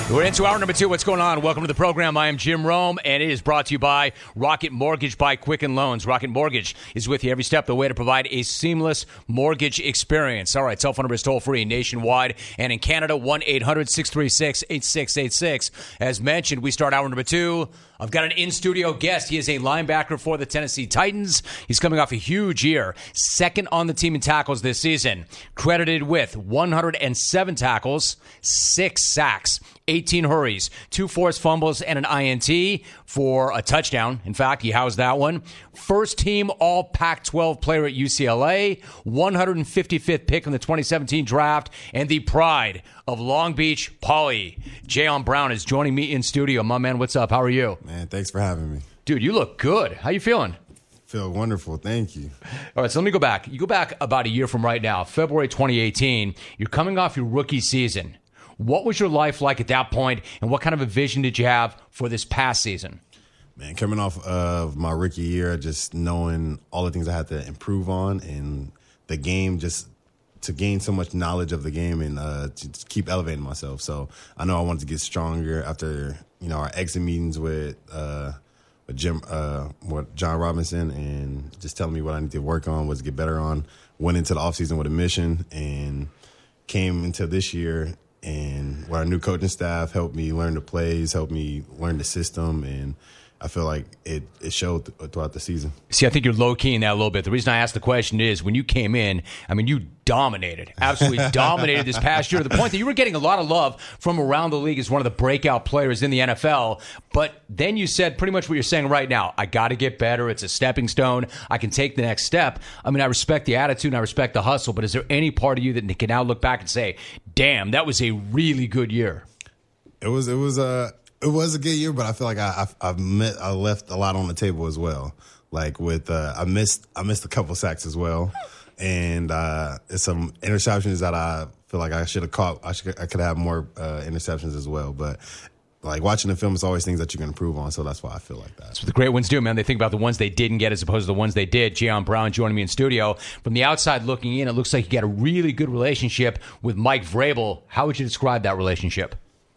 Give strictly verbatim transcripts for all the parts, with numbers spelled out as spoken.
We're into hour number two. What's going on? Welcome to the program. I am Jim Rome, and it is brought to you by Rocket Mortgage by Quicken Loans. Rocket Mortgage is with you every step of the way to provide a seamless mortgage experience. All right, cell phone number is toll-free nationwide, and in Canada, one eight hundred six three six eight six eight six. As mentioned, we start hour number two. I've got an in-studio guest. He is a linebacker for the Tennessee Titans. He's coming off a huge year, second on the team in tackles this season, credited with one hundred seven tackles, six sacks, eighteen hurries, two forced fumbles, and an I N T for a touchdown. In fact, he housed that one. First team all Pac twelve player at U C L A, one hundred fifty-fifth pick in the twenty seventeen draft, and the pride of Long Beach Poly. Jayon Brown is joining me in studio. My man, what's up? How are you? Man, thanks for having me. Dude, you look good. How you feeling? Feel wonderful. Thank you. All right, so let me go back. You go back about a year from right now, February twenty eighteen. You're coming off your rookie season. What was your life like at that point, and what kind of a vision did you have for this past season? Man, coming off of my rookie year, just knowing all the things I had to improve on and the game, just to gain so much knowledge of the game and uh, to keep elevating myself. So I know I wanted to get stronger after, you know, our exit meetings with uh, with Jim, uh, with John Robinson, and just telling me what I need to work on, what to get better on. Went into the offseason with a mission and came into this year. And where our new coaching staff helped me learn the plays, helped me learn the system, and I feel like it, it showed th- throughout the season. See, I think you're low-key in that a little bit. The reason I asked the question is when you came in, I mean, you dominated, absolutely dominated this past year to the point that you were getting a lot of love from around the league as one of the breakout players in the N F L. But then you said pretty much what you're saying right now. I got to get better. It's a stepping stone. I can take the next step. I mean, I respect the attitude and I respect the hustle, but is there any part of you that can now look back and say, damn, that was a really good year? It was, it was a... It was a good year, but I feel like I I, I, met, I left a lot on the table as well. Like with uh, I missed I missed a couple sacks as well, and uh, it's some interceptions that I feel like I should have caught. I should I could have more uh, interceptions as well. But like watching the film, it's always things that you can improve on. So that's why I feel like that. That's what the great ones do, man. They think about the ones they didn't get as opposed to the ones they did. Jayon Brown joining me in studio. From the outside looking in, it looks like you got a really good relationship with Mike Vrabel. How would you describe that relationship?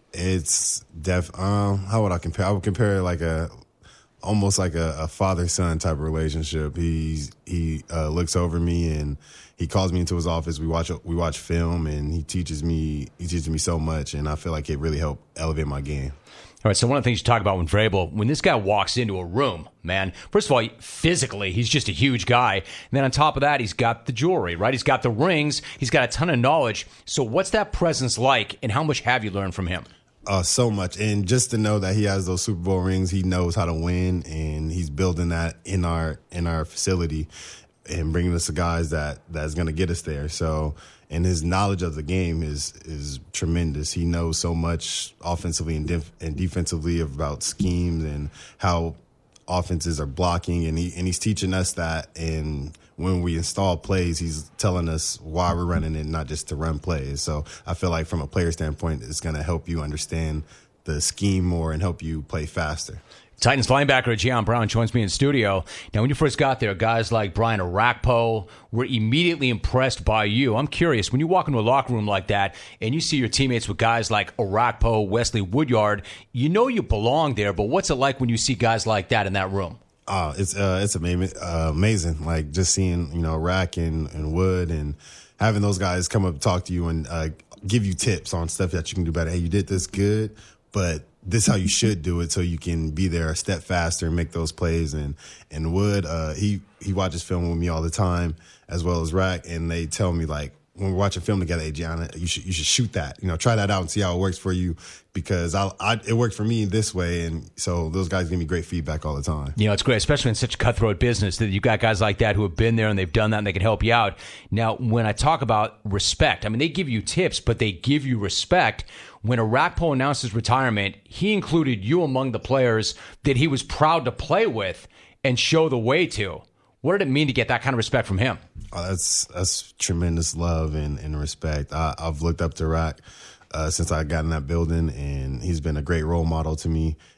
It's def. Um, how would I compare? I would compare it like a, almost like a, a father-son type of relationship. He's he uh, looks over me and he calls me into his office. We watch we watch film and he teaches me he teaches me so much, and I feel like it really helped elevate my game. All right, so one of the things you talk about when Vrabel, when this guy walks into a room, man, first of all, physically, he's just a huge guy. And then on top of that, he's got the jewelry, right? He's got the rings. He's got a ton of knowledge. So what's that presence like, and how much have you learned from him? Uh, so much. And just to know that he has those Super Bowl rings, he knows how to win, and he's building that in our in our facility and bringing us the guys that that's going to get us there. So, and his knowledge of the game is is tremendous. He knows so much offensively and, def- and defensively about schemes and how offenses are blocking, and he and he's teaching us that. And when we install plays, he's telling us why we're running it, not just to run plays. So I feel like from a player standpoint, it's going to help you understand the scheme more and help you play faster. Titans linebacker Jayon Brown joins me in studio. Now, when you first got there, guys like Brian Orakpo were immediately impressed by you. I'm curious, when you walk into a locker room like that and you see your teammates with guys like Orakpo, Wesley Woodyard, you know you belong there, but what's it like when you see guys like that in that room? Oh, it's uh, it's amazing. Uh, amazing. Like just seeing, you know, Rack and, and Wood and having those guys come up and talk to you and uh, give you tips on stuff that you can do better. Hey, you did this good, but this is how you should do it so you can be there a step faster and make those plays. And and Wood, uh, he he watches film with me all the time, as well as Rack, and they tell me, like, when we're watching film together, hey, Gianna, you should you should shoot that. You know, try that out and see how it works for you, because I, I it worked for me this way, and so those guys give me great feedback all the time. You know, it's great, especially in such a cutthroat business, that you've got guys like that who have been there and they've done that and they can help you out. Now, when I talk about respect, I mean, they give you tips, but they give you respect. When Orakpo announced his retirement, he included you among the players that he was proud to play with and show the way to. What did it mean to get that kind of respect from him? Oh, that's that's tremendous love and, and respect. I, I've looked up to Rack uh, since I got in that building, and he's been a great role model to me.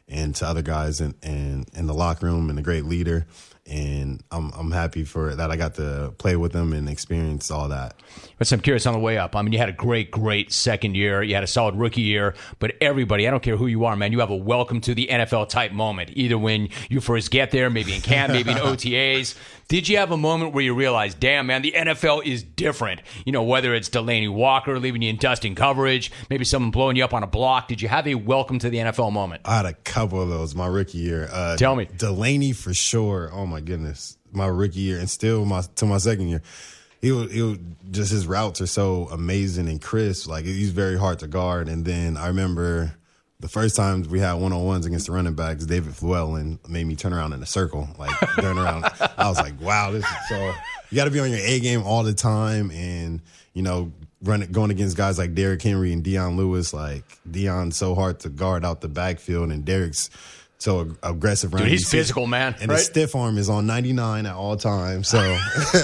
and to other guys in, in, in the locker room, and a great leader. And I'm I'm happy for that I got to play with them and experience all that. But I'm curious on the way up. I mean, you had a great, great second year. You had a solid rookie year. But everybody, I don't care who you are, man, you have a welcome to the N F L type moment. Either when you first get there, maybe in camp, maybe in O T As. Did you have a moment where you realized, damn, man, the N F L is different? You know, whether it's Delaney Walker leaving you in dusting coverage, maybe someone blowing you up on a block. Did you have a welcome to the N F L moment? I had a couple of those my rookie year. Uh, Tell me. Delaney for sure. Oh, my goodness. My rookie year and still my to my second year. He would, he would, just his routes are so amazing and crisp. Like, he's very hard to guard. And then I remember the first time we had one-on-ones against the running backs, David Llewellyn made me turn around in a circle, like turn around. I was like, wow, this is so. You got to be on your A game all the time, and you know, running going against guys like Derrick Henry and Dion Lewis. Like, Dion's so hard to guard out the backfield, and Derrick's so ag- aggressive. Dude, he's physical, man, and right? his stiff arm is on ninety-nine at all times. So,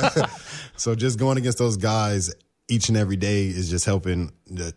so just going against those guys each and every day is just helping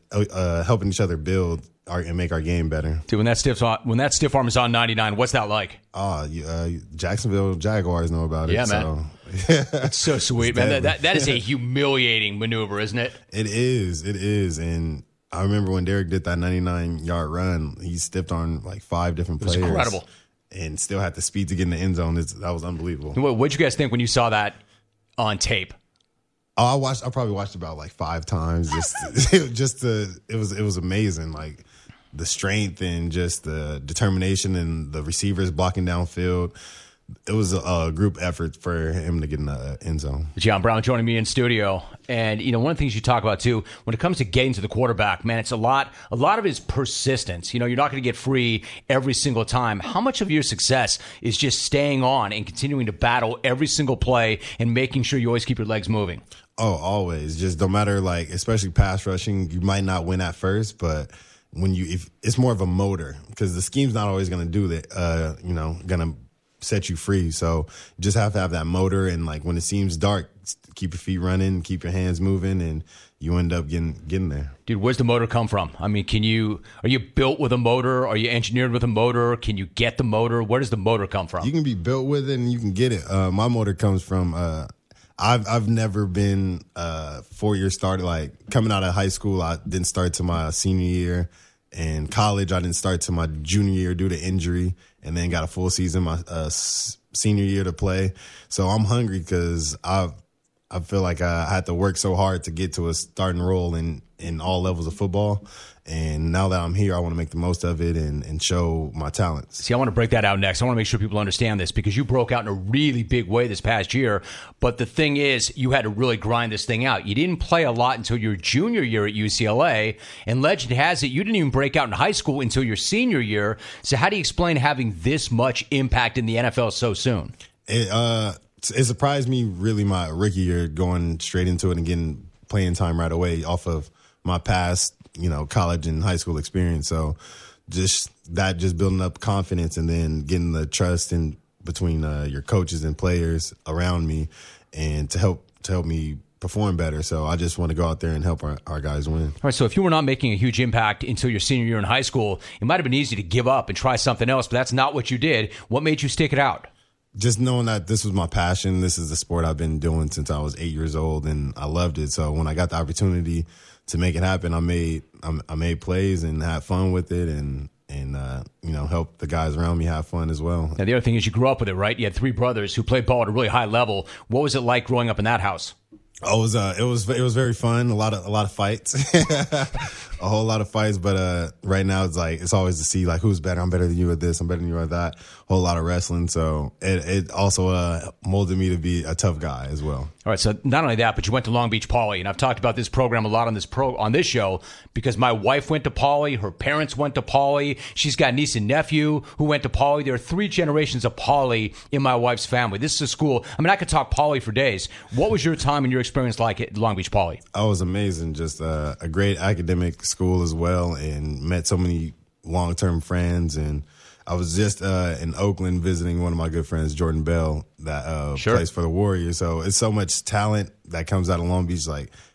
uh, helping each other build our, and make our game better. Dude, when that stiff when that stiff arm is on ninety-nine, what's that like? Oh, uh, Jacksonville Jaguars know about it. Yeah, man. So. That's so sweet, man. That, that that is a humiliating maneuver, isn't it? It is. It is. And I remember when Derrick did that ninety-nine yard run, he stiffed on like five different players. It was incredible. And still had the speed to get in the end zone. It's, that was unbelievable. What what'd you guys think when you saw that on tape? Oh, I watched. I probably watched about like five times. Just, just to, it was, it was amazing. Like the strength and just the determination and the receivers blocking downfield. It was a, a group effort for him to get in the end zone. John Brown joining me in studio, and you know one of the things you talk about too when it comes to getting to the quarterback, man, it's a lot. A lot of it is persistence. You know, you're not going to get free every single time. How much of your success is just staying on and continuing to battle every single play and making sure you always keep your legs moving? Oh, always. Just no matter, like, especially pass rushing, you might not win at first, but when you, if it's more of a motor, because the scheme's not always going to do that. Uh, you know, going to set you free. So you just have to have that motor, and like when it seems dark, keep your feet running, keep your hands moving, and you end up getting getting there. Dude, where's the motor come from? I mean, can you are you built with a motor? Are you engineered with a motor? Can you get the motor? Where does the motor come from? You can be built with it, and you can get it. Uh, my motor comes from. Uh, I've I've never been a four year starter. Like coming out of high school, I didn't start to my senior year. In college, I didn't start to my junior year due to injury, and then got a full season my uh, s- senior year to play. So I'm hungry because I I feel like I had to work so hard to get to a starting role in, in all levels of football. And now that I'm here, I want to make the most of it and, and show my talents. See, I want to break that out next. I want to make sure people understand this because you broke out in a really big way this past year. But the thing is, you had to really grind this thing out. You didn't play a lot until your junior year at U C L A. And legend has it, you didn't even break out in high school until your senior year. So how do you explain having this much impact in the N F L so soon? It, uh, it surprised me really my rookie year going straight into it and getting playing time right away off of my past, you know, college and high school experience. So just that, just building up confidence and then getting the trust in between uh, your coaches and players around me and to help to help me perform better. So I just want to go out there and help our, our guys win. All right, so if you were not making a huge impact until your senior year in high school, it might have been easy to give up and try something else, but that's not what you did. What made you stick it out? Just knowing that this was my passion. This is the sport I've been doing since I was eight years old, and I loved it. So when I got the opportunity to make it happen, I made I made plays and had fun with it, and and uh, you know, help the guys around me have fun as well. Now the other thing is you grew up with it, right? You had three brothers who played ball at a really high level. What was it like growing up in that house? Oh, it was uh, it was it was very fun. A lot of a lot of fights, a whole lot of fights. But uh, right now it's like it's always to see like who's better. I'm better than you at this. I'm better than you at that. A whole lot of wrestling. So it it also uh, molded me to be a tough guy as well. All right, so not only that, but you went to Long Beach Poly, and I've talked about this program a lot on this pro on this show because my wife went to Poly, her parents went to Poly, she's got a niece and nephew who went to Poly. There are three generations of Poly in my wife's family. This is a school. I mean, I could talk Poly for days. What was your time and your experience like at Long Beach Poly? Oh, it was amazing. Just uh, a great academic school as well, and met so many long-term friends. And I was just uh, in Oakland visiting one of my good friends, Jordan Bell, that uh, sure. plays for the Warriors. So it's so much talent that comes out of Long Beach. Like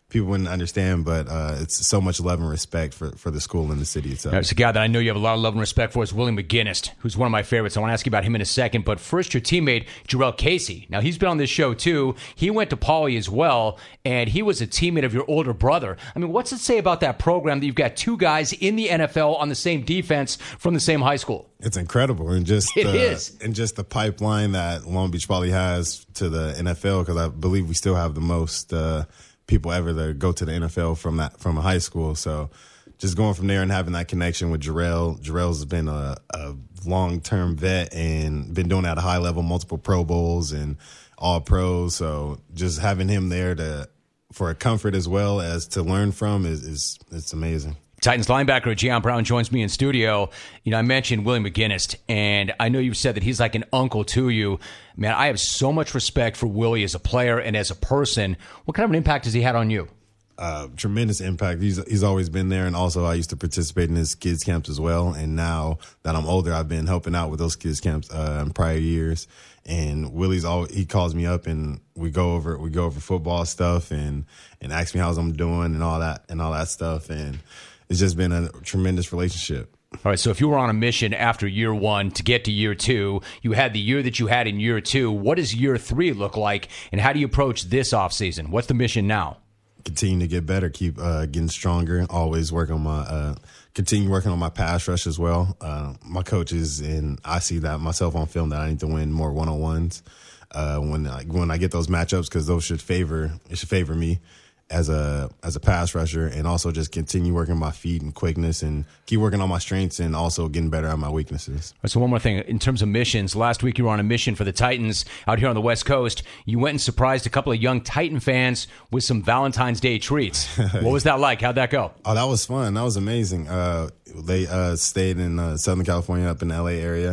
people wouldn't understand, but uh, it's so much love and respect for, for the school and the city itself. There's a guy that I know you have a lot of love and respect for is Willie McGinest, who's one of my favorites. I want to ask you about him in a second, but first your teammate, Jarrell Casey. Now, he's been on this show, too. He went to Poly as well, and he was a teammate of your older brother. I mean, what's it say about that program that you've got two guys in the N F L on the same defense from the same high school? It's incredible, and just it the, is. and just the pipeline that Long Beach Poly has to the N F L, because I believe we still have the most uh, people ever that go to the N F L from that from a high school. So just going from there and having that connection with Jarrell. Jarrell's been a, a long-term vet and been doing it at a high level, multiple Pro Bowls and all pros. So just having him there to for a comfort as well as to learn from is, is it's amazing. Titans linebacker Jayon Brown joins me in studio. You know, I mentioned Willie McGinest, and I know you've said that he's like an uncle to you. Man, I have so much respect for Willie as a player and as a person. What kind of an impact has he had on you? Uh, tremendous impact. He's he's always been there, and also I used to participate in his kids camps as well. And now that I'm older, I've been helping out with those kids camps uh, in prior years. And Willie's all he calls me up, and we go over we go over football stuff, and and asks me how I'm doing and all that and all that stuff. And it's just been a tremendous relationship. All right, so if you were on a mission after year one to get to year two, you had the year that you had in year two. What does year three look like, and how do you approach this offseason? What's the mission now? Continue to get better, keep uh, getting stronger, always work on my uh, continue working on my pass rush as well. Uh, my coaches, and I see that myself on film, that I need to win more one-on-ones uh, when I, when I get those matchups, because those should favor it should favor me as a as a pass rusher, and also just continue working my feet and quickness and keep working on my strengths and also getting better at my weaknesses. So one more thing, in terms of missions, last week you were on a mission for the Titans out here on the West Coast. You went and surprised a couple of young Titan fans with some Valentine's Day treats. What was that like? How'd that go? Oh, that was fun. That was amazing. Uh, they uh, stayed in uh, Southern California, up in the L A area,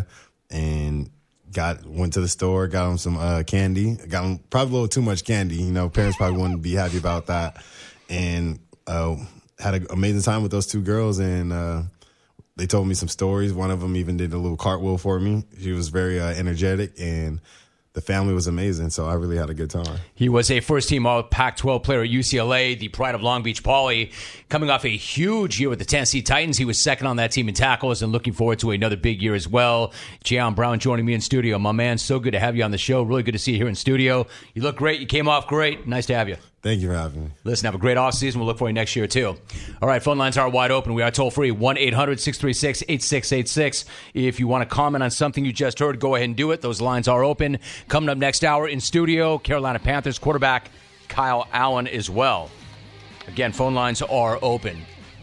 and Got went to the store, got them some uh, candy. Got them probably a little too much candy. You know, parents probably wouldn't be happy about that. And uh, had an amazing time with those two girls. And uh, they told me some stories. One of them even did a little cartwheel for me. She was very uh, energetic, and the family was amazing, so I really had a good time. He was a first-team All-Pac twelve player at U C L A, the pride of Long Beach Poly. Coming off a huge year with the Tennessee Titans, he was second on that team in tackles and looking forward to another big year as well. Jayon Brown joining me in studio. My man, so good to have you on the show. Really good to see you here in studio. You look great. You came off great. Nice to have you. Thank you for having me. Listen, have a great offseason. We'll look for you next year, too. All right, phone lines are wide open. We are toll-free, one eight hundred six three six eight six eight six. If you want to comment on something you just heard, go ahead and do it. Those lines are open. Coming up next hour in studio, Carolina Panthers quarterback Kyle Allen as well. Again, phone lines are open.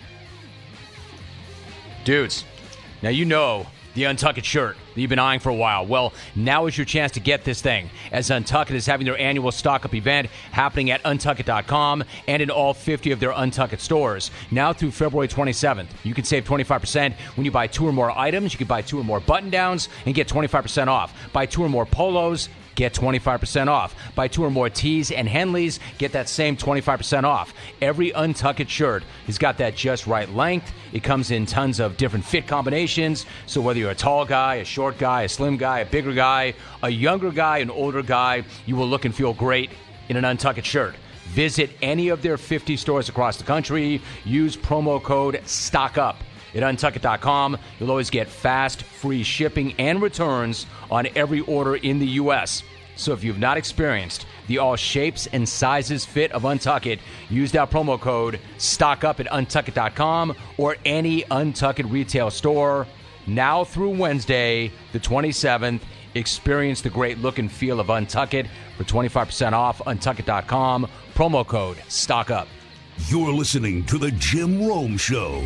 Dudes, now you know the Untuck It shirt that you've been eyeing for a while. Well, now is your chance to get this thing, as Untuck It is having their annual stock-up event happening at untuck it dot com and in all fifty of their Untuck It stores. Now through February twenty-seventh, you can save twenty-five percent when you buy two or more items. You can buy two or more button-downs and get twenty-five percent off. Buy two or more polos, get twenty-five percent off. Buy two or more tees and Henleys, get that same twenty-five percent off. Every Untuck It shirt has got that just right length. It comes in tons of different fit combinations, so whether you're a tall guy, a short guy, a slim guy, a bigger guy, a younger guy, an older guy, you will look and feel great in an Untuck It shirt. Visit any of their fifty stores across the country. Use promo code STOCKUP at untuck it dot com. You'll always get fast, free shipping and returns on every order in the U S So if you've not experienced the all shapes and sizes fit of Untuck It, use that promo code STOCKUP at untuck it dot com or any Untuck It retail store. Now through Wednesday, the twenty-seventh, experience the great look and feel of Untuck It for twenty-five percent off, untuck it dot com. Promo code STOCKUP. You're listening to The Jim Rome Show.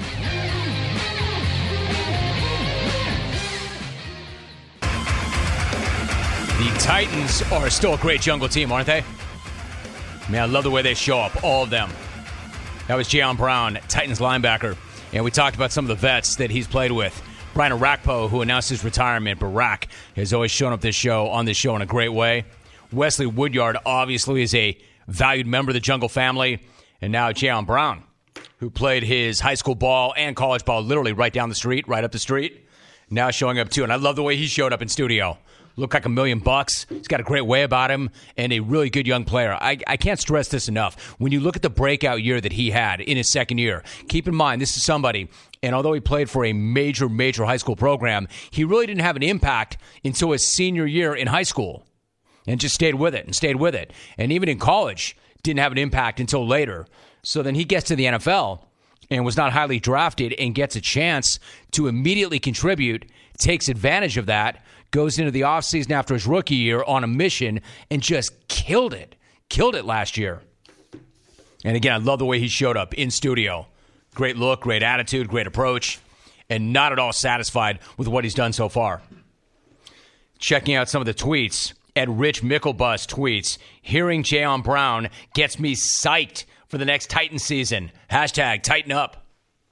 The Titans are still a great jungle team, aren't they? Man, I love the way they show up, all of them. That was Jayon Brown, Titans linebacker. And we talked about some of the vets that he's played with. Brian Orakpo, who announced his retirement, but Rack has always shown up this show on this show in a great way. Wesley Woodyard obviously is a valued member of the Jungle family. And now Jayon Brown, who played his high school ball and college ball literally right down the street, right up the street, now showing up too. And I love the way he showed up in studio. looked like a million bucks. He's got a great way about him and a really good young player. I, I can't stress this enough. When you look at the breakout year that he had in his second year, keep in mind this is somebody, and although he played for a major, major high school program, he really didn't have an impact until his senior year in high school and just stayed with it and stayed with it. And even in college, didn't have an impact until later. So then he gets to the N F L and was not highly drafted and gets a chance to immediately contribute, takes advantage of that, goes into the offseason after his rookie year on a mission and just killed it. Killed it last year. And again, I love the way he showed up in studio. Great look, great attitude, great approach, and not at all satisfied with what he's done so far. Checking out some of the tweets, at Rich Mickelbus tweets, hearing Jayon Brown gets me psyched for the next Titan season. Hashtag tighten up.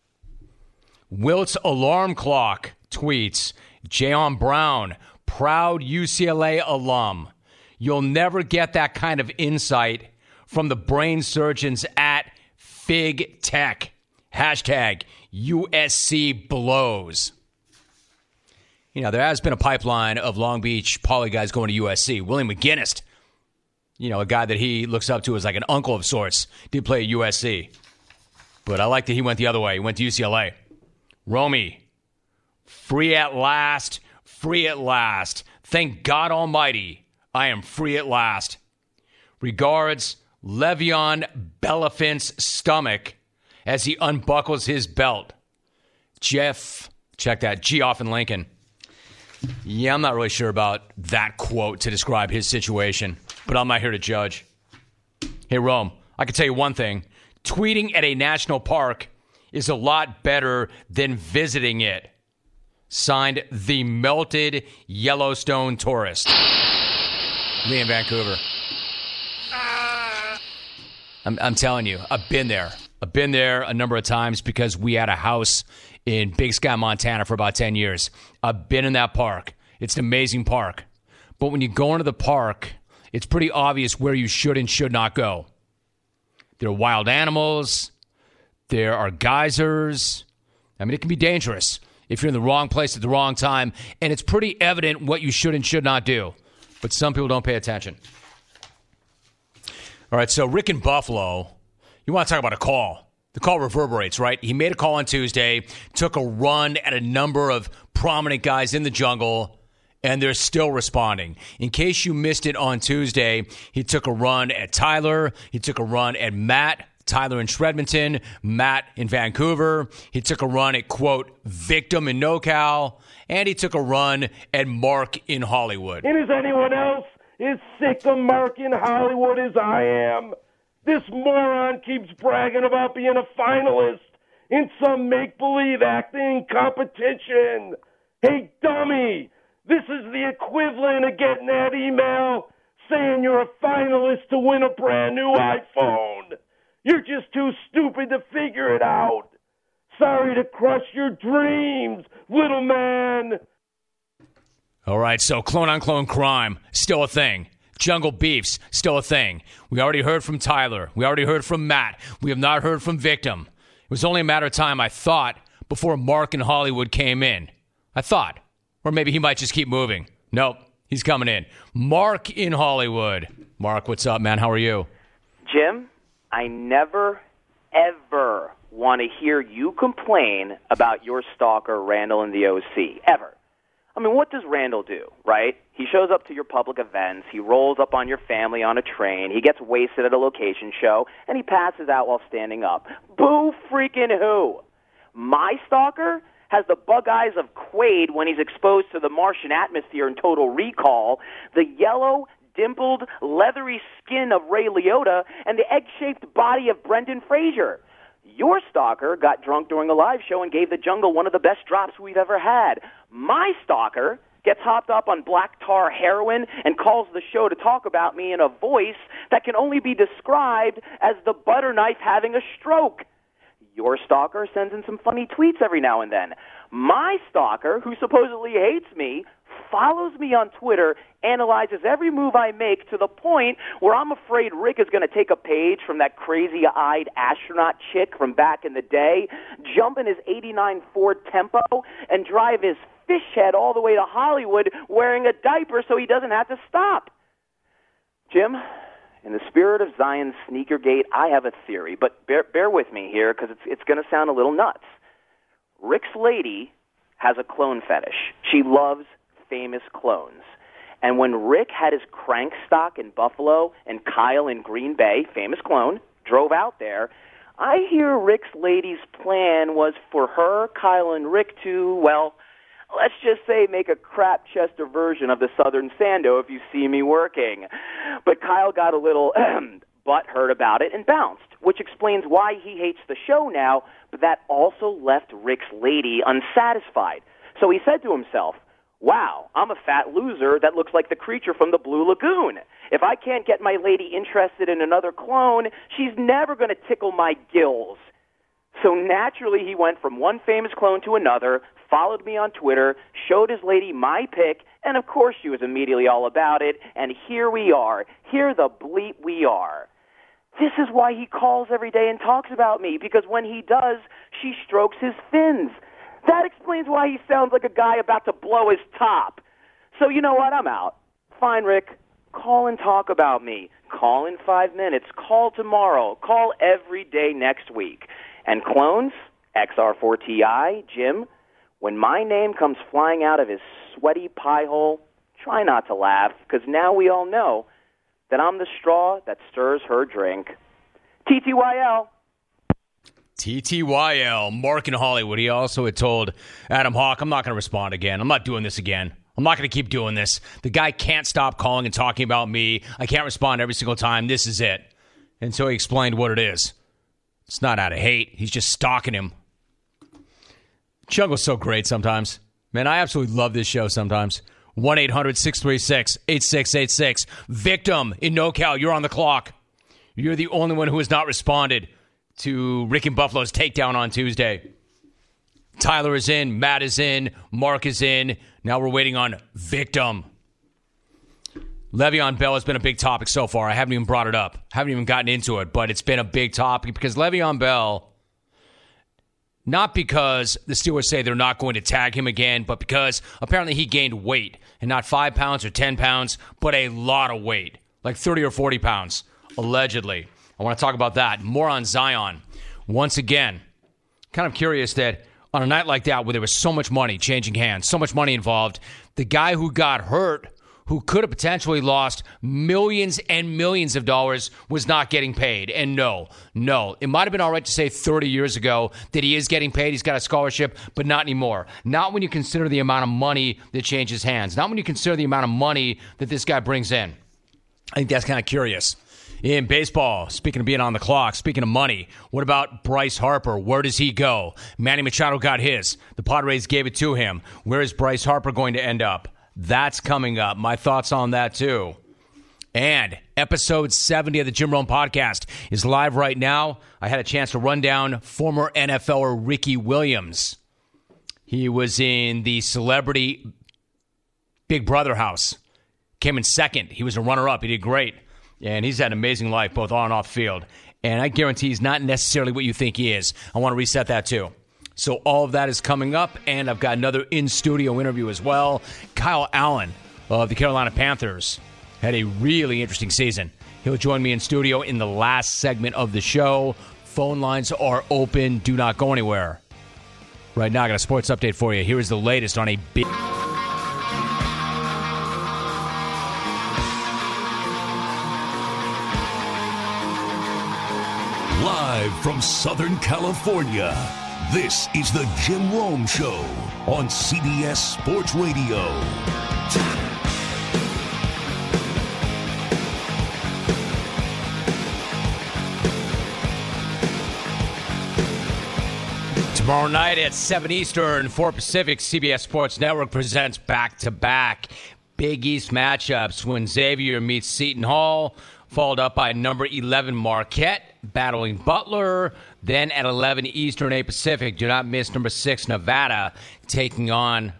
Wilt's Alarm Clock tweets, Jayon Brown, proud U C L A alum. You'll never get that kind of insight from the brain surgeons at Fig Tech. Hashtag U S C blows. You know, there has been a pipeline of Long Beach Poly guys going to U S C. William McGinnis, you know, a guy that he looks up to as like an uncle of sorts, did play at U S C. But I like that he went the other way. He went to U C L A. Romy, free at last, free at last. Thank God Almighty, I am free at last. Regards, Le'Veon Bellafant's stomach as he unbuckles his belt. Jeff, check that, G off in Lincoln. Yeah, I'm not really sure about that quote to describe his situation, but I'm not here to judge. Hey, Rome, I can tell you one thing. Tweeting at a national park is a lot better than visiting it. Signed, the melted Yellowstone tourist. Lee in Vancouver. I'm, I'm telling you, I've been there. I've been there a number of times because we had a house in Big Sky, Montana for about ten years. I've been in that park. It's an amazing park. But when you go into the park, it's pretty obvious where you should and should not go. There are wild animals. There are geysers. I mean, it can be dangerous if you're in the wrong place at the wrong time. And it's pretty evident what you should and should not do. But some people don't pay attention. All right, so Rick in Buffalo, you want to talk about a call. The call reverberates, right? He made a call on Tuesday, took a run at a number of prominent guys in the jungle, and they're still responding. In case you missed it on Tuesday, he took a run at Tyler. He took a run at Matt, Tyler in Shredmonton, Matt in Vancouver. He took a run at, quote, Victim in NoCal, and he took a run at Mark in Hollywood. And is anyone else as sick of Mark in Hollywood as I am? This moron keeps bragging about being a finalist in some make-believe acting competition. Hey, dummy, this is the equivalent of getting that email saying you're a finalist to win a brand new iPhone. You're just too stupid to figure it out. Sorry to crush your dreams, little man. All right, so clone-on-clone crime, still a thing. Jungle beefs, still a thing. We already heard from Tyler. We already heard from Matt. We have not heard from Victim. It was only a matter of time, I thought, before Mark in Hollywood came in. I thought. Or maybe he might just keep moving. Nope, he's coming in. Mark in Hollywood. Mark, what's up, man? How are you? Jim, I never, ever want to hear you complain about your stalker, Randall in the O C. Ever. I mean, what does Randall do, right? He shows up to your public events, he rolls up on your family on a train, he gets wasted at a location show, and he passes out while standing up. Boo freaking who? My stalker has the bug eyes of Quaid when he's exposed to the Martian atmosphere in Total Recall, the yellow, dimpled, leathery skin of Ray Liotta, and the egg-shaped body of Brendan Fraser. Your stalker got drunk during a live show and gave the jungle one of the best drops we've ever had. My stalker gets hopped up on black tar heroin and calls the show to talk about me in a voice that can only be described as the butter knife having a stroke. Your stalker sends in some funny tweets every now and then. My stalker, who supposedly hates me, follows me on Twitter, analyzes every move I make to the point where I'm afraid Rick is going to take a page from that crazy-eyed astronaut chick from back in the day, jump in his eighty-nine Ford Tempo, and drive as fish head all the way to Hollywood wearing a diaper so he doesn't have to stop. Jim, in the spirit of Zion's Sneakergate, I have a theory, but bear, bear with me here because it's, it's going to sound a little nuts. Rick's lady has a clone fetish. She loves famous clones. And when Rick had his crank stock in Buffalo and Kyle in Green Bay, famous clone, drove out there, I hear Rick's lady's plan was for her, Kyle, and Rick to, well, let's just say make a crap Chester version of the Southern Sando if you see me working. But Kyle got a little butthurt about it and bounced, which explains why he hates the show now, but that also left Rick's lady unsatisfied. So he said to himself, wow, I'm a fat loser that looks like the creature from the Blue Lagoon. If I can't get my lady interested in another clone, she's never going to tickle my gills. So naturally he went from one famous clone to another, followed me on Twitter, showed his lady my pic, and of course she was immediately all about it, and here we are. Here the bleep we are. This is why he calls every day and talks about me, because when he does, she strokes his fins. That explains why he sounds like a guy about to blow his top. So you know what? I'm out. Fine, Rick. Call and talk about me. Call in five minutes. Call tomorrow. Call every day next week. And clones, X R four T I, Jim, when my name comes flying out of his sweaty pie hole, try not to laugh, because now we all know that I'm the straw that stirs her drink. T T Y L. T T Y L, Mark in Hollywood. He also had told Adam Hawk, I'm not going to respond again. I'm not doing this again. I'm not going to keep doing this. The guy can't stop calling and talking about me. I can't respond every single time. This is it. And so he explained what it is. It's not out of hate. He's just stalking him. Jungle's so great sometimes. Man, I absolutely love this show sometimes. one eight hundred six three six eight six eight six. Victim in NoCal, you're on the clock. You're the only one who has not responded to Rick and Buffalo's takedown on Tuesday. Tyler is in, Matt is in, Mark is in. Now we're waiting on Victim. Le'Veon Bell has been a big topic so far. I haven't even brought it up. Haven't even gotten into it, but it's been a big topic because Le'Veon Bell, not because the Steelers say they're not going to tag him again, but because apparently he gained weight, and not five pounds or ten pounds, but a lot of weight, like thirty or forty pounds, allegedly. I want to talk about that. More on Zion. Once again, kind of curious that on a night like that where there was so much money changing hands, so much money involved, the guy who got hurt, who could have potentially lost millions and millions of dollars, was not getting paid. And no, no. It might have been all right to say thirty years ago that he is getting paid, he's got a scholarship, but not anymore. Not when you consider the amount of money that changes hands. Not when you consider the amount of money that this guy brings in. I think that's kind of curious. In baseball, speaking of being on the clock, speaking of money, what about Bryce Harper? Where does he go? Manny Machado got his. The Padres gave it to him. Where is Bryce Harper going to end up? That's coming up. My thoughts on that, too. And episode seventy of the Jim Rome Podcast is live right now. I had a chance to run down former N F L er Ricky Williams. He was in the Celebrity Big Brother house. Came in second. He was a runner-up. He did great. And he's had an amazing life, both on and off field. And I guarantee he's not necessarily what you think he is. I want to reset that, too. So all of that is coming up, and I've got another in-studio interview as well. Kyle Allen of the Carolina Panthers had a really interesting season. He'll join me in studio in the last segment of the show. Phone lines are open. Do not go anywhere. Right now, I got a sports update for you. Here is the latest on a big... Live from Southern California, this is the Jim Rome Show on C B S Sports Radio. Tomorrow night at seven Eastern, four Pacific, C B S Sports Network presents back-to-back Big East matchups when Xavier meets Seton Hall, followed up by number eleven Marquette battling Butler. Then at eleven Eastern, eight Pacific, do not miss number six Nevada taking on.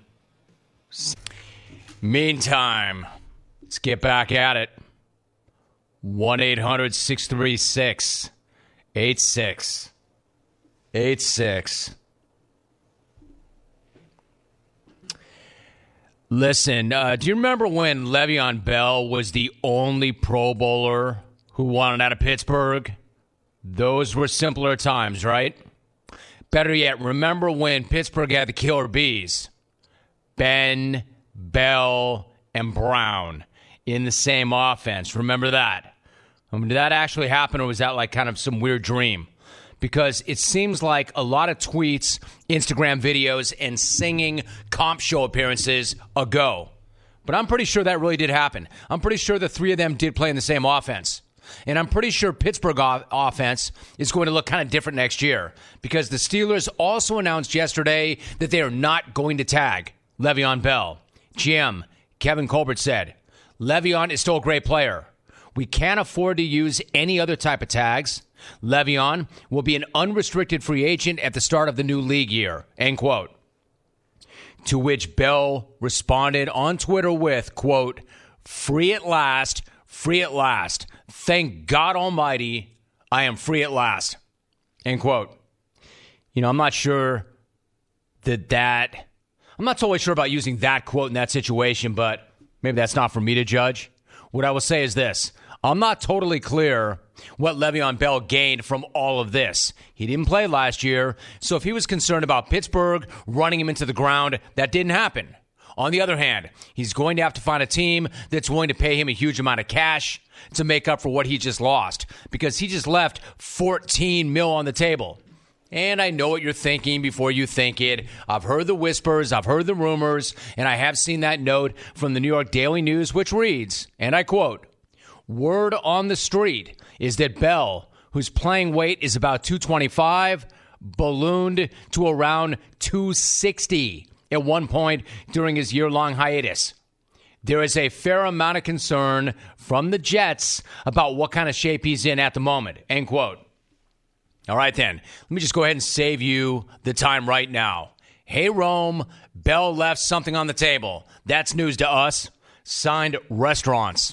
Meantime, let's get back at it. one eight hundred six three six eight six eight six. Listen, uh, do you remember when Le'Veon Bell was the only Pro Bowler who wanted out of Pittsburgh? Those were simpler times, right? Better yet, remember when Pittsburgh had the killer bees? Ben, Bell, and Brown in the same offense. Remember that? I mean, did that actually happen, or was that like kind of some weird dream? Because it seems like a lot of tweets, Instagram videos, and singing comp show appearances ago. But I'm pretty sure that really did happen. I'm pretty sure the three of them did play in the same offense. And I'm pretty sure Pittsburgh off- offense is going to look kind of different next year, because the Steelers also announced yesterday that they are not going to tag Le'Veon Bell. G M Kevin Colbert said, Le'Veon is still a great player. We can't afford to use any other type of tags. Le'Veon will be an unrestricted free agent at the start of the new league year, end quote. To which Bell responded on Twitter with, quote, free at last, free at last. Thank God Almighty, I am free at last, end quote. You know, I'm not sure that that, I'm not totally sure about using that quote in that situation, but maybe that's not for me to judge. What I will say is this. I'm not totally clear what Le'Veon Bell gained from all of this. He didn't play last year, so if he was concerned about Pittsburgh running him into the ground, that didn't happen. On the other hand, he's going to have to find a team that's willing to pay him a huge amount of cash to make up for what he just lost, because he just left fourteen mil on the table. And I know what you're thinking before you think it. I've heard the whispers, I've heard the rumors, and I have seen that note from the New York Daily News, which reads, and I quote, word on the street is that Bell, whose playing weight is about two twenty-five, ballooned to around two sixty at one point during his year-long hiatus. There is a fair amount of concern from the Jets about what kind of shape he's in at the moment, end quote. All right, then. Let me just go ahead and save you the time right now. Hey, Rome, Bell left something on the table. That's news to us. Signed, restaurants.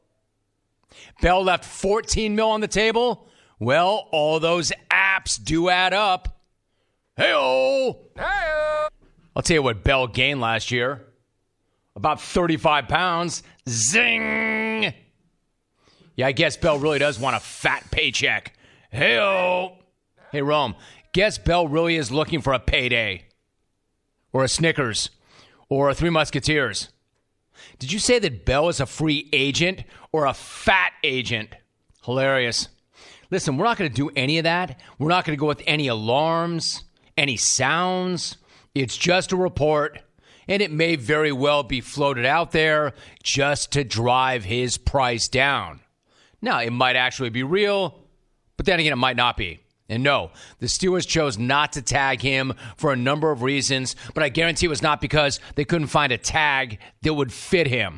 Bell left fourteen mil on the table? Well, all those apps do add up. Hey-oh! Hey-oh! I'll tell you what Bell gained last year. About thirty-five pounds. Zing! Yeah, I guess Bell really does want a fat paycheck. Hey-oh! Hey, Rome, guess Bell really is looking for a payday. Or a Snickers. Or a Three Musketeers. Did you say that Bell is a free agent or a fat agent? Hilarious. Listen, we're not going to do any of that. We're not going to go with any alarms, any sounds. It's just a report, and it may very well be floated out there just to drive his price down. Now, it might actually be real, but then again, it might not be. And no, the Steelers chose not to tag him for a number of reasons, but I guarantee it was not because they couldn't find a tag that would fit him.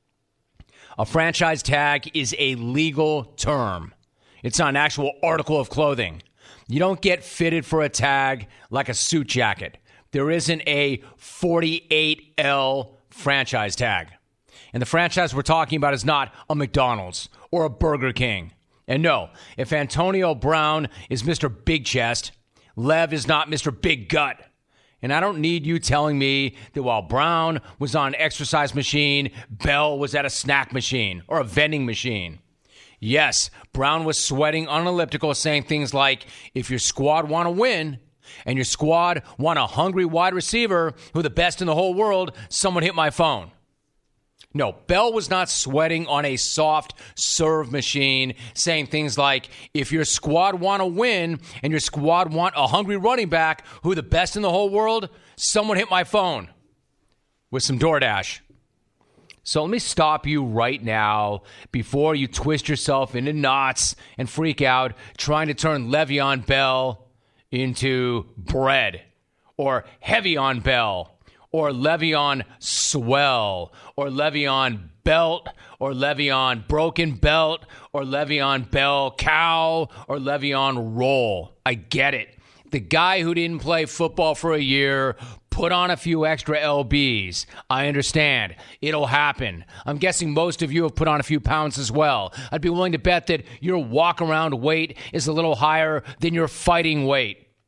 A franchise tag is a legal term. It's not an actual article of clothing. You don't get fitted for a tag like a suit jacket. There isn't a forty-eight L franchise tag. And the franchise we're talking about is not a McDonald's or a Burger King. And no, if Antonio Brown is Mister Big Chest, Lev is not Mister Big Gut. And I don't need you telling me that while Brown was on an exercise machine, Bell was at a snack machine or a vending machine. Yes, Brown was sweating on an elliptical saying things like, if your squad want to win and your squad want a hungry wide receiver who the best in the whole world, someone hit my phone. No, Bell was not sweating on a soft serve machine saying things like, if your squad want to win and your squad want a hungry running back who the best in the whole world, someone hit my phone with some DoorDash. So let me stop you right now before you twist yourself into knots and freak out trying to turn Le'Veon Bell into bread or Heavy-on Bell or Le'Veon Swell, or Le'Veon Belt, or Le'Veon Broken Belt, or Le'Veon Bell Cow, or Le'Veon Roll. I get it. The guy who didn't play football for a year put on a few extra L Bs. I understand. It'll happen. I'm guessing most of you have put on a few pounds as well. I'd be willing to bet that your walk-around weight is a little higher than your fighting weight.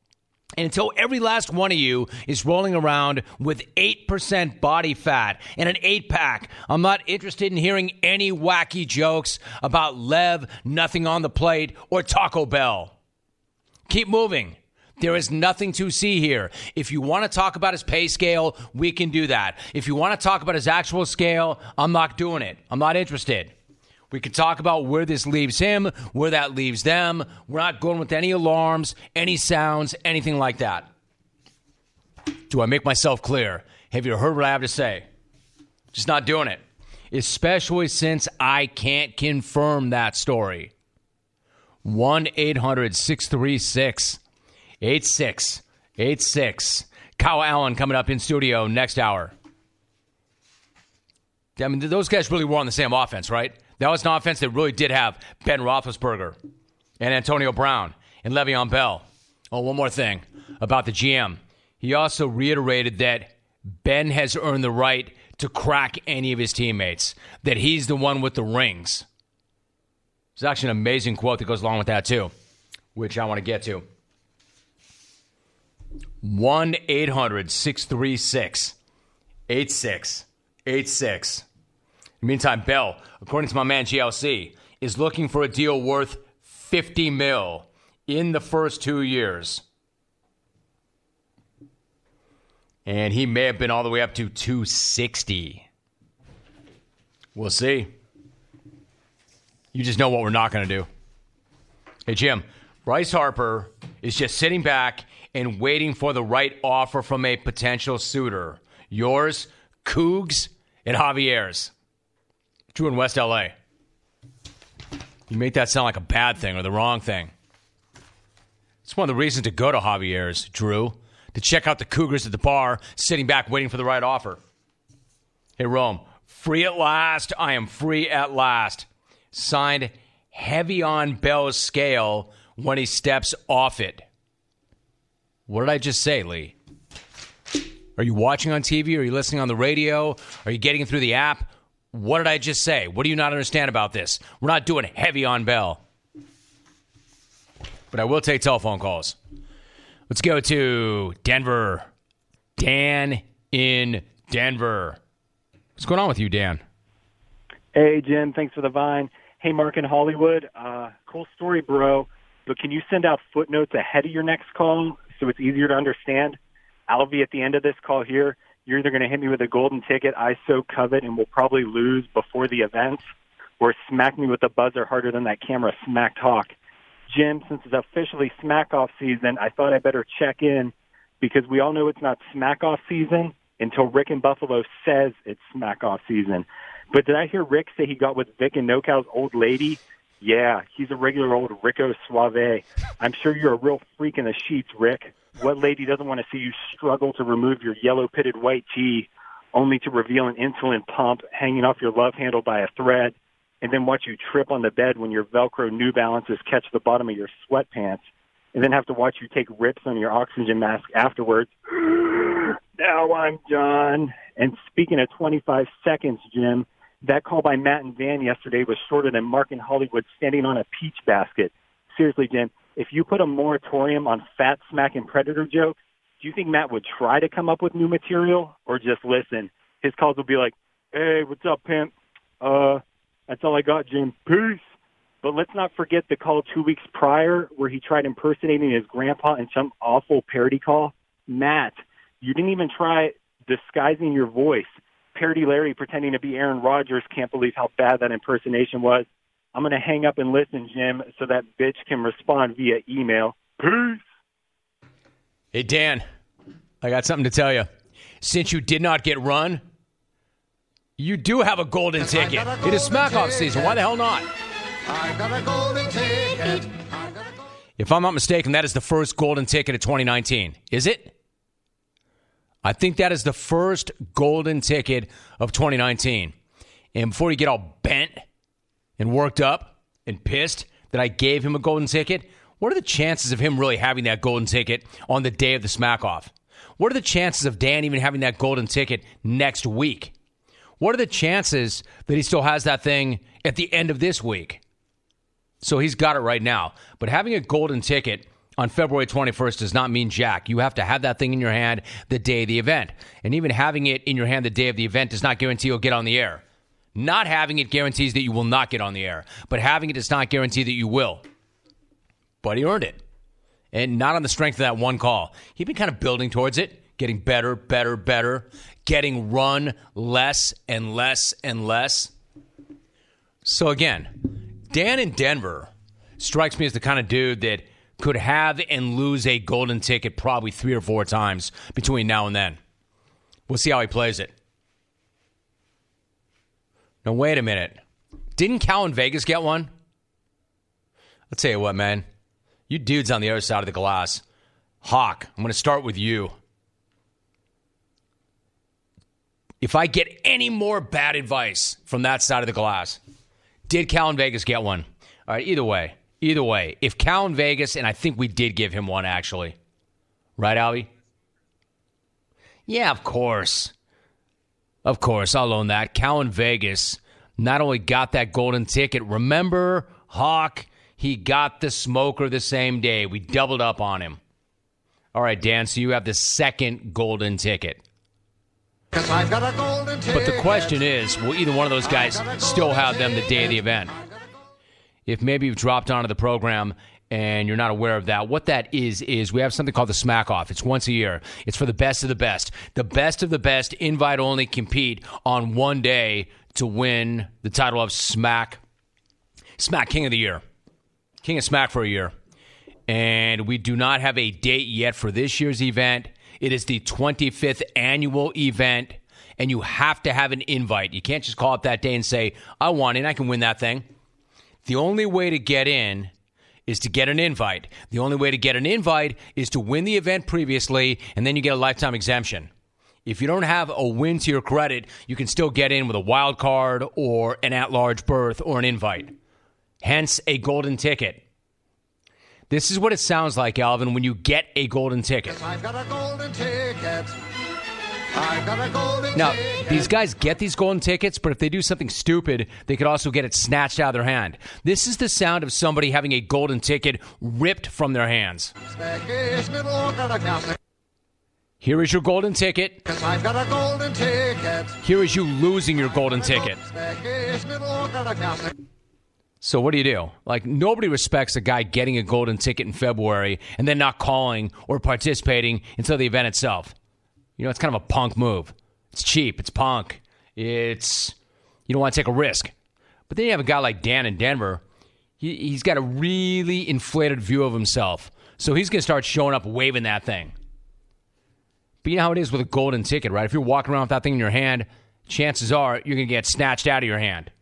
And until every last one of you is rolling around with eight percent body fat and an eight-pack, I'm not interested in hearing any wacky jokes about Lev, nothing on the plate, or Taco Bell. Keep moving. There is nothing to see here. If you want to talk about his pay scale, we can do that. If you want to talk about his actual scale, I'm not doing it. I'm not interested. We can talk about where this leaves him, where that leaves them. We're not going with any alarms, any sounds, anything like that. Do I make myself clear? Have you heard what I have to say? Just not doing it. Especially since I can't confirm that story. one eight hundred six three six eight six eight six. Kyle Allen coming up in studio next hour. I mean, those guys really were on the same offense, right? That was an offense that really did have Ben Roethlisberger and Antonio Brown and Le'Veon Bell. Oh, one more thing about the G M. He also reiterated that Ben has earned the right to crack any of his teammates, that he's the one with the rings. There's actually an amazing quote that goes along with that, too, which I want to get to. one eight hundred six three six eight six eight six. In the meantime, Bell, according to my man G L C, is looking for a deal worth fifty mil in the first two years. And he may have been all the way up to two sixty. We'll see. You just know what we're not going to do. Hey, Jim, Bryce Harper is just sitting back and waiting for the right offer from a potential suitor. Yours, Cougs, and Javier's. Drew in West L A. You make that sound like a bad thing or the wrong thing. It's one of the reasons to go to Javier's, Drew, to check out the Cougars at the bar, sitting back waiting for the right offer. Hey, Rome, free at last. I am free at last. Signed heavy on Bell's scale when he steps off it. What did I just say, Lee? Are you watching on T V? Are you listening on the radio? Are you getting it through the app? What did I just say? What do you not understand about this? We're not doing heavy on Bell. But I will take telephone calls. Let's go to Denver. Dan in Denver. What's going on with you, Dan? Hey, Jim. Thanks for the vine. Hey, Mark in Hollywood. Uh, cool story, bro. But can you send out footnotes ahead of your next call so it's easier to understand? I'll be at the end of this call here. You're either going to hit me with a golden ticket I so covet and will probably lose before the event, or smack me with a buzzer harder than that camera smacked Hawk. Jim, since it's officially smack-off season, I thought I better check in because we all know it's not smack-off season until Rick in Buffalo says it's smack-off season. But did I hear Rick say he got with Vic and NoCal's old lady? Yeah, he's a regular old Rico Suave. I'm sure you're a real freak in the sheets, Rick. What lady doesn't want to see you struggle to remove your yellow-pitted white tee only to reveal an insulin pump hanging off your love handle by a thread, and then watch you trip on the bed when your Velcro New Balances catch the bottom of your sweatpants, and then have to watch you take rips on your oxygen mask afterwards? Now I'm done. And speaking of twenty-five seconds, Jim, that call by Matt and Van yesterday was shorter than Mark in Hollywood standing on a peach basket. Seriously, Jim, if you put a moratorium on fat smack and predator jokes, do you think Matt would try to come up with new material or just listen? His calls would be like, hey, what's up, pimp? Uh, that's all I got, Jim. Peace. But let's not forget the call two weeks prior where he tried impersonating his grandpa in some awful parody call. Matt, you didn't even try disguising your voice. Parody Larry pretending to be Aaron Rodgers can't believe how bad that impersonation was. I'm going to hang up and listen, Jim, so that bitch can respond via email. Peace. Hey, Dan, I got something to tell you. Since you did not get run, you do have a golden ticket. Golden it is smack-off season. Why the hell not? I got a golden ticket. If I'm not mistaken, that is the first golden ticket of twenty nineteen. Is it? I think that is the first golden ticket of twenty nineteen. And before you get all bent and worked up and pissed that I gave him a golden ticket, what are the chances of him really having that golden ticket on the day of the smack-off? What are the chances of Dan even having that golden ticket next week? What are the chances that he still has that thing at the end of this week? So he's got it right now. But having a golden ticket on February twenty-first does not mean jack. You have to have that thing in your hand the day of the event. And even having it in your hand the day of the event does not guarantee you'll get on the air. Not having it guarantees that you will not get on the air. But having it does not guarantee that you will. But he earned it. And not on the strength of that one call. He'd been kind of building towards it, getting better, better, better, getting run less and less and less. So again, Dan in Denver strikes me as the kind of dude that could have and lose a golden ticket probably three or four times between now and then. We'll see how he plays it. Now, wait a minute. Didn't Cal in Vegas get one? I'll tell you what, man. You dudes on the other side of the glass. Hawk, I'm going to start with you. If I get any more bad advice from that side of the glass, did Cal in Vegas get one? All right, either way. Either way. If Cal in Vegas, and I think we did give him one, actually. Right, Albie? Yeah, of course. Of course, I'll own that. Cal in Vegas not only got that golden ticket, remember, Hawk, he got the smoker the same day. We doubled up on him. All right, Dan, so you have the second golden ticket. I've got a golden ticket. But the question is, will either one of those guys still have them the day of the event? If maybe you've dropped onto the program and you're not aware of that, what that is, is we have something called the Smack Off. It's once a year. It's for the best of the best. The best of the best, invite only, compete on one day to win the title of Smack, Smack King of the Year. King of Smack for a year. And we do not have a date yet for this year's event. It is the twenty-fifth annual event, and you have to have an invite. You can't just call up that day and say, I want in, I can win that thing. The only way to get in is to get an invite. The only way to get an invite is to win the event previously, and then you get a lifetime exemption. If you don't have a win to your credit, you can still get in with a wild card or an at-large berth or an invite. Hence, a golden ticket. This is what it sounds like, Alvin, when you get a golden ticket. I've got a golden ticket. I've got a golden now, ticket. These guys get these golden tickets, but if they do something stupid, they could also get it snatched out of their hand. This is the sound of somebody having a golden ticket ripped from their hands. Here is your golden ticket. I've got a golden ticket. Here is you losing your golden ticket. So what do you do? Like, nobody respects a guy getting a golden ticket in February and then not calling or participating until the event itself. You know, it's kind of a punk move. It's cheap. It's punk. It's, you don't want to take a risk. But then you have a guy like Dan in Denver. He, he's got a really inflated view of himself. So he's going to start showing up waving that thing. But you know how it is with a golden ticket, right? If you're walking around with that thing in your hand, chances are you're going to get snatched out of your hand.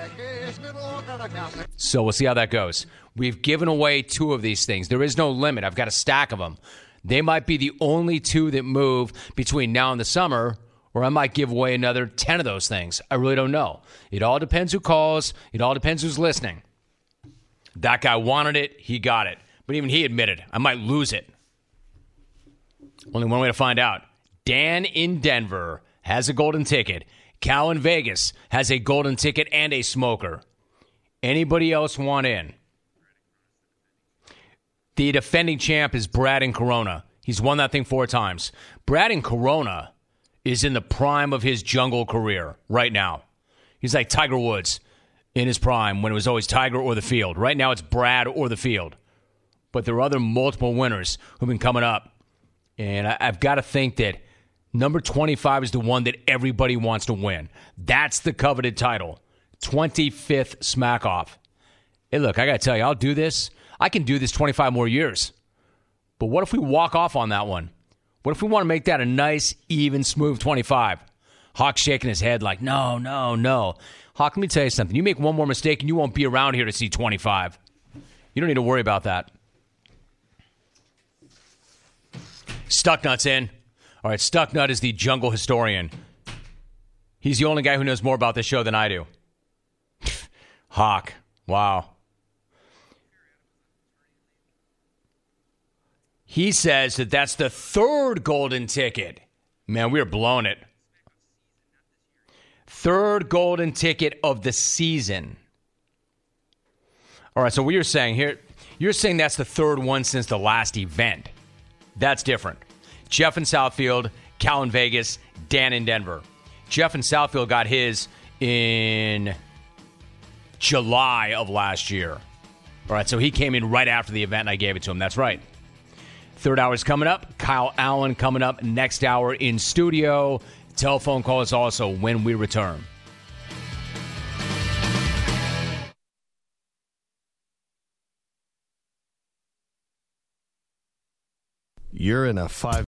So we'll see how that goes. We've given away two of these things. There is no limit. I've got a stack of them. They might be the only two that move between now and the summer, or I might give away another ten of those things. I really don't know. It all depends who calls. It all depends who's listening. That guy wanted it. He got it. But even he admitted, I might lose it. Only one way to find out. Dan in Denver has a golden ticket. Cal in Vegas has a golden ticket and a smoker. Anybody else want in? The defending champ is Brad in Corona. He's won that thing four times. Brad in Corona is in the prime of his jungle career right now. He's like Tiger Woods in his prime when it was always Tiger or the field. Right now it's Brad or the field. But there are other multiple winners who've been coming up. And I, I've got to think that number twenty-five is the one that everybody wants to win. That's the coveted title. twenty-fifth Smack Off. Hey, look, I got to tell you, I'll do this. I can do this twenty-five more years. But what if we walk off on that one? What if we want to make that a nice, even, smooth twenty-five? Hawk shaking his head like, no, no, no. Hawk, let me tell you something. You make one more mistake and you won't be around here to see twenty-five. You don't need to worry about that. Stucknut's in. All right, Stucknut is the jungle historian. He's the only guy who knows more about this show than I do. Hawk. Wow. He says that that's the third golden ticket. Man, we are blowing it. Third golden ticket of the season. All right, so what you're saying here, You're saying that's the third one since the last event. That's different. Jeff in Southfield, Cal in Vegas, Dan in Denver. Jeff in Southfield got his in July of last year. All right, so he came in right after the event, and I gave it to him. That's right. Third hour is coming up. Kyle Allen coming up next hour in studio. Telephone call is also when we return. You're in a five